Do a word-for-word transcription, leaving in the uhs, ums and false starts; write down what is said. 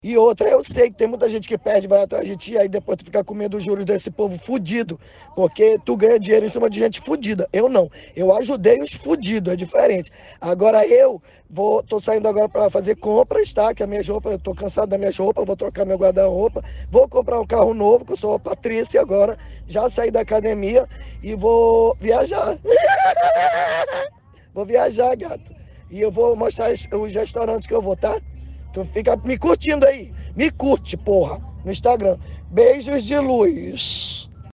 E outra, eu sei que tem muita gente que perde, vai atrás de ti, aí depois tu fica com medo dos juros desse povo fudido, porque tu ganha dinheiro em cima de gente fudida. Eu não. Eu ajudei os fudidos, é diferente. Agora eu vou, tô saindo agora para fazer compras, tá? Que as minhas roupas, eu tô cansado das minhas roupas, vou trocar meu guarda-roupa, vou comprar um carro novo, que eu sou a Patrícia agora, já saí da academia e vou viajar. Vou viajar, gato. E eu vou mostrar os restaurantes que eu vou, tá? Tu fica me curtindo aí. Me curte, porra, no Instagram. Beijos de luz.